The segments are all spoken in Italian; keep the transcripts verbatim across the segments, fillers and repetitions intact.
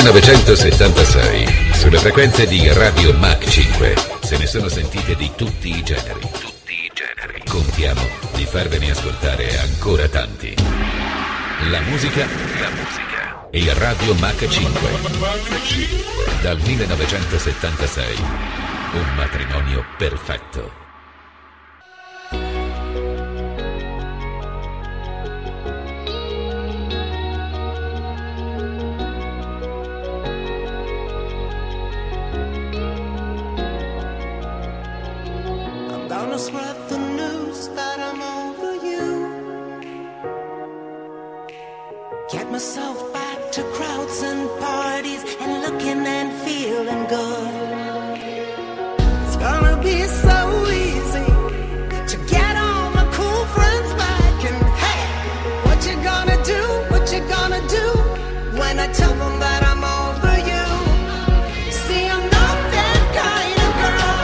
millenovecentosettantasei, sulle frequenze di Radio Mach cinque, se ne sono sentite di tutti i generi. Tutti i generi. Contiamo di farvene ascoltare ancora tanti. La musica, la musica. E Radio Mach cinque. Dal millenovecentosettantasei, un matrimonio perfetto. Spread the news that I'm over you. Get myself back to crowds and parties and looking and feeling good. It's gonna be so easy to get all my cool friends back. And hey, what you gonna do? What you gonna do when I tell them that I'm over you? See, I'm not that kind of girl.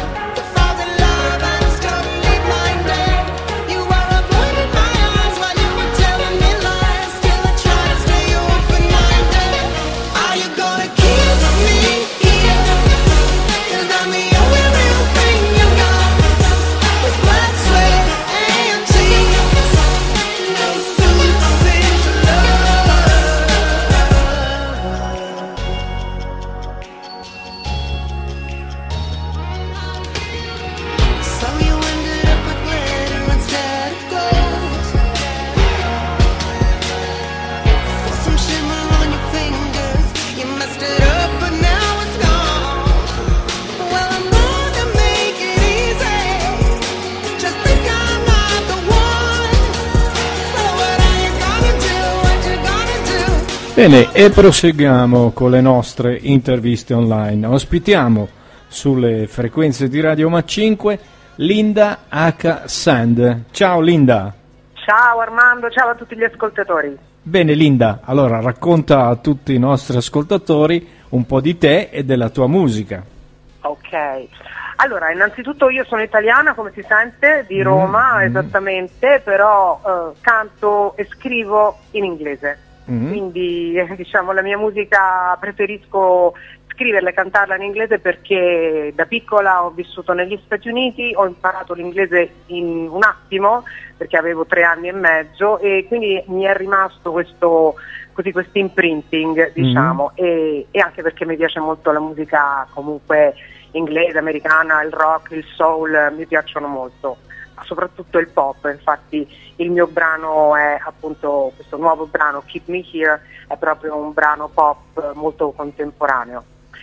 Bene, e proseguiamo con le nostre interviste online. Ospitiamo sulle frequenze di Radio Mach cinque Linda H. Sand. Ciao Linda. Ciao Armando, ciao a tutti gli ascoltatori. Bene Linda, allora racconta a tutti i nostri ascoltatori un po' di te e della tua musica. Ok, allora innanzitutto io sono italiana, come si sente, di Roma mm-hmm. esattamente, però eh, canto e scrivo in inglese. Mm-hmm. Quindi eh, diciamo la mia musica preferisco scriverla e cantarla in inglese perché da piccola ho vissuto negli Stati Uniti, ho imparato l'inglese in un attimo perché avevo tre anni e mezzo e quindi mi è rimasto questo così questo imprinting, diciamo, mm-hmm. e, e anche perché mi piace molto la musica comunque inglese, americana, il rock, il soul, mi piacciono molto, soprattutto il pop. Infatti il mio brano è appunto questo nuovo brano, Keep Me Here, è proprio un brano pop molto contemporaneo.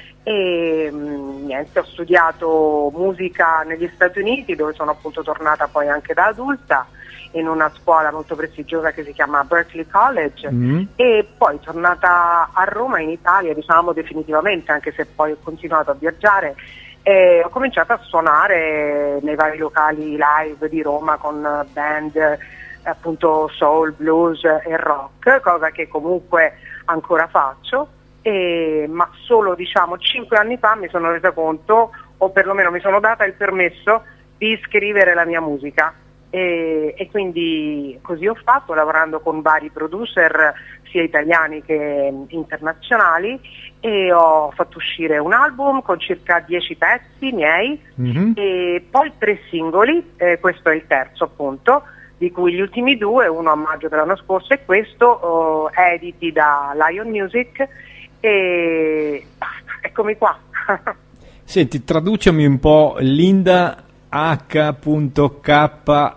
E mh, niente, ho studiato musica negli Stati Uniti, dove sono appunto tornata poi anche da adulta, in una scuola molto prestigiosa che si chiama Berklee College, mm. e poi tornata a Roma, in Italia, diciamo definitivamente, anche se poi ho continuato a viaggiare. E ho cominciato a suonare nei vari locali live di Roma con band appunto soul, blues e rock, cosa che comunque ancora faccio, e, ma solo diciamo cinque anni fa mi sono resa conto, o perlomeno mi sono data il permesso di scrivere la mia musica. E, e quindi così ho fatto, lavorando con vari producer sia italiani che internazionali, e ho fatto uscire un album con circa dieci pezzi miei, mm-hmm. e poi tre singoli, eh, questo è il terzo appunto, di cui gli ultimi due, uno a maggio dell'anno scorso e questo oh, editi da Lion Music, e basta, eccomi qua. Senti, traducimi un po' Linda H K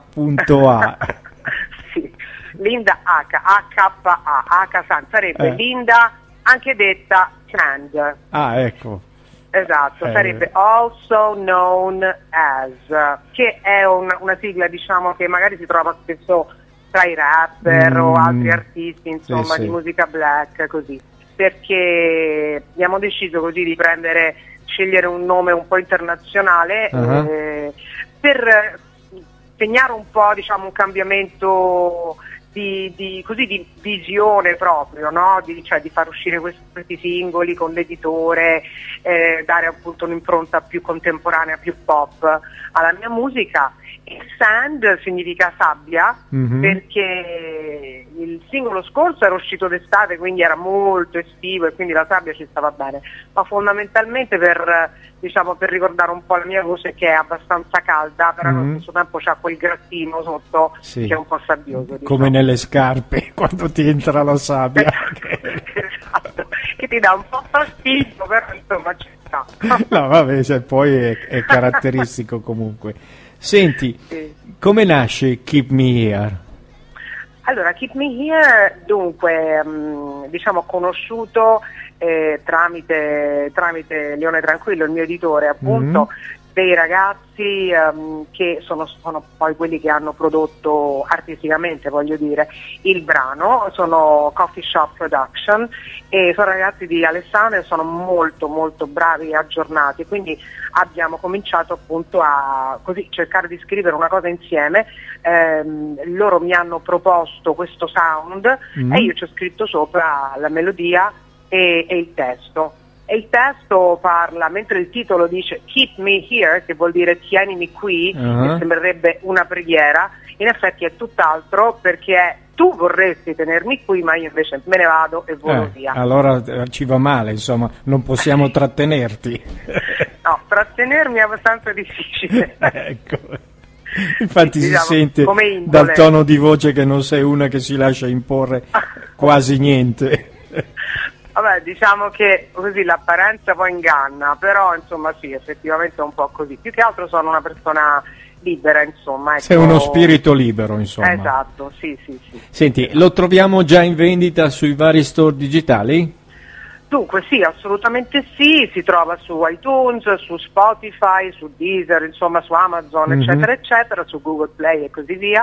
A Sì, Linda H, A K A, H Sand, sarebbe eh. Linda, anche detta Sand. Ah, ecco. Esatto, eh. sarebbe also known as, che è un, una sigla, diciamo, che magari si trova spesso tra i rapper mm. o altri artisti, insomma, sì, di sì. musica black, così, perché abbiamo deciso così di prendere, scegliere un nome un po' internazionale, uh-huh. eh, per segnare un po', diciamo, un cambiamento di di, di, così, di visione proprio, no? Di, cioè di far uscire questi, questi singoli con l'editore, eh, dare appunto un'impronta più contemporanea, più pop alla mia musica. E sand significa sabbia, mm-hmm. perché il singolo scorso era uscito d'estate, quindi era molto estivo e quindi la sabbia ci stava bene, ma fondamentalmente per, diciamo, per ricordare un po' la mia voce, che è abbastanza calda, però mm-hmm. allo stesso tempo c'ha quel grattino sotto, sì, che è un po' sabbioso, diciamo. Come nelle scarpe quando ti entra la sabbia. Esatto, che ti dà un po' fastidio, però insomma ci sta. No, vabbè, cioè, poi è, è caratteristico comunque. Senti, sì. Come nasce Keep Me Here? Allora, Keep Me Here, dunque, mh, diciamo conosciuto eh, tramite, tramite Leone Tranquillo, il mio editore, appunto, mm-hmm. dei ragazzi um, che sono, sono poi quelli che hanno prodotto artisticamente, voglio dire, il brano, sono Coffee Shop Production e sono ragazzi di Alessandria e sono molto molto bravi e aggiornati, quindi abbiamo cominciato appunto a così cercare di scrivere una cosa insieme. ehm, loro mi hanno proposto questo sound mm. e io ci ho scritto sopra la melodia e, e il testo. E il testo parla, mentre il titolo dice Keep Me Here, che vuol dire tienimi qui, uh-huh. che sembrerebbe una preghiera, in effetti è tutt'altro, perché è tu vorresti tenermi qui, ma io invece me ne vado e volo eh, via. Allora eh, ci va male, insomma, non possiamo trattenerti. No, trattenermi è abbastanza difficile. Ecco. Infatti diciamo, si sente dal tono di voce che non sei una che si lascia imporre quasi niente. Vabbè, diciamo che così l'apparenza poi inganna, però insomma sì, effettivamente è un po' così. Più che altro sono una persona libera, insomma. Ecco. Sei uno spirito libero, insomma. Esatto, sì, sì, sì. Senti, lo troviamo già in vendita sui vari store digitali? Dunque sì, assolutamente sì, si trova su iTunes, su Spotify, su Deezer, insomma su Amazon, mm-hmm. eccetera, eccetera, su Google Play e così via.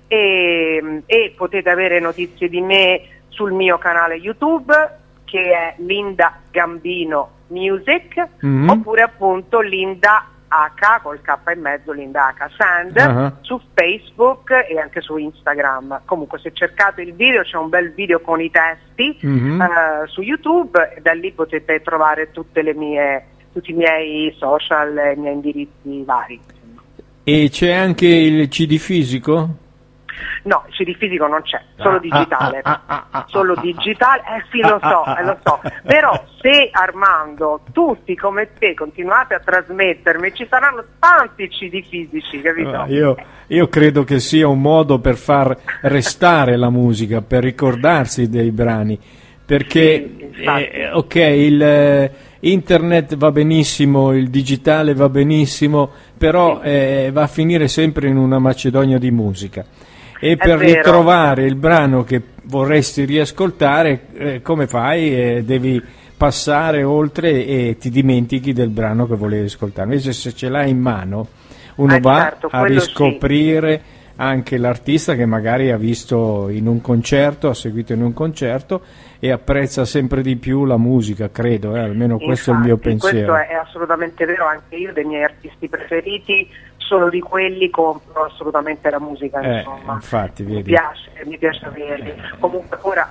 E, e potete avere notizie di me sul mio canale YouTube, che è Linda Gambino Music, mm-hmm. oppure appunto Linda H col K in mezzo, Linda H Sand, uh-huh. su Facebook e anche su Instagram. Comunque se cercate il video c'è un bel video con i testi mm-hmm. uh, su YouTube, e da lì potete trovare tutte le mie, tutti i miei social e i miei indirizzi vari. E c'è anche il C D fisico? No, il C D fisico non c'è, solo ah, digitale. Ah, ah, ah, solo ah, digitale, eh sì lo so, ah, eh, lo so. Però se Armando, tutti come te continuate a trasmettermi, ci saranno tanti C D fisici, capito? Io, io credo che sia un modo per far restare la musica, per ricordarsi dei brani, perché sì, eh, ok, il eh, internet va benissimo, il digitale va benissimo, però sì. eh, va a finire sempre in una Macedonia di musica. E per vero. ritrovare il brano che vorresti riascoltare, eh, come fai? Eh, devi passare oltre e ti dimentichi del brano che volevi ascoltare. Invece se ce l'hai in mano, uno eh, va certo, a riscoprire sì. anche l'artista che magari ha visto in un concerto, ha seguito in un concerto e apprezza sempre di più la musica, credo, eh, almeno Infatti, questo è il mio pensiero. Questo è assolutamente vero, anche io dei miei artisti preferiti, solo di quelli compro assolutamente la musica, eh, insomma. Infatti, vedi. Mi piace, mi piace averli. Comunque ora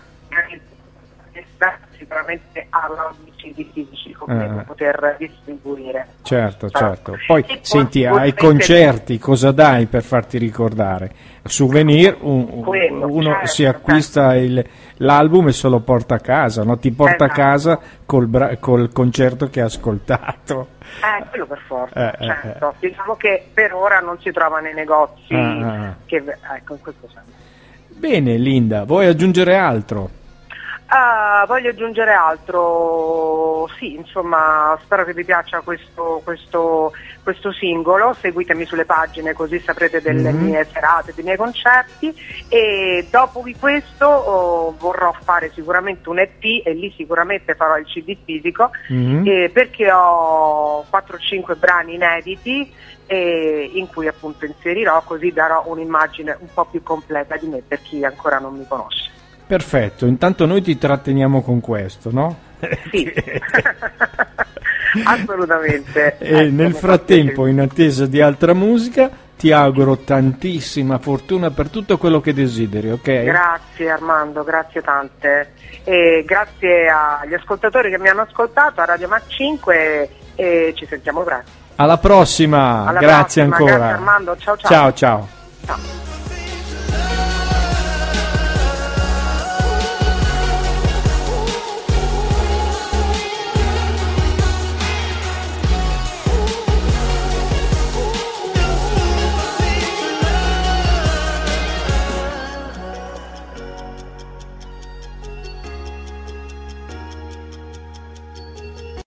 sicuramente ha C D fisici come ah. poter distribuire. Certo, certo. Poi e senti, ai concerti cosa dai per farti ricordare? Souvenir, un, quello, uno certo, si acquista certo. il, l'album e se lo porta a casa, no? Ti porta esatto. a casa col, bra- col concerto che ha ascoltato. Eh, quello per forza, eh, certo. Eh, diciamo che per ora non si trova nei negozi, ah, che, ecco, in questo senso. Bene Linda, vuoi aggiungere altro? Uh, voglio aggiungere altro, sì, insomma, spero che vi piaccia questo, questo, questo singolo, seguitemi sulle pagine così saprete delle mm-hmm. mie serate, dei miei concerti, e dopo di questo oh, vorrò fare sicuramente un E P e lì sicuramente farò il C D fisico, mm-hmm. eh, perché ho quattro cinque brani inediti e in cui appunto inserirò, così darò un'immagine un po' più completa di me per chi ancora non mi conosce. Perfetto, intanto noi ti tratteniamo con questo, no? Sì, assolutamente. E ecco, nel frattempo, in attesa di altra musica, ti auguro tantissima fortuna per tutto quello che desideri, ok? Grazie Armando, grazie tante. E grazie agli ascoltatori che mi hanno ascoltato a Radio Mac cinque e ci sentiamo presto. Alla prossima, Alla grazie prossima. ancora. Grazie Armando, ciao ciao. Ciao ciao. Ciao.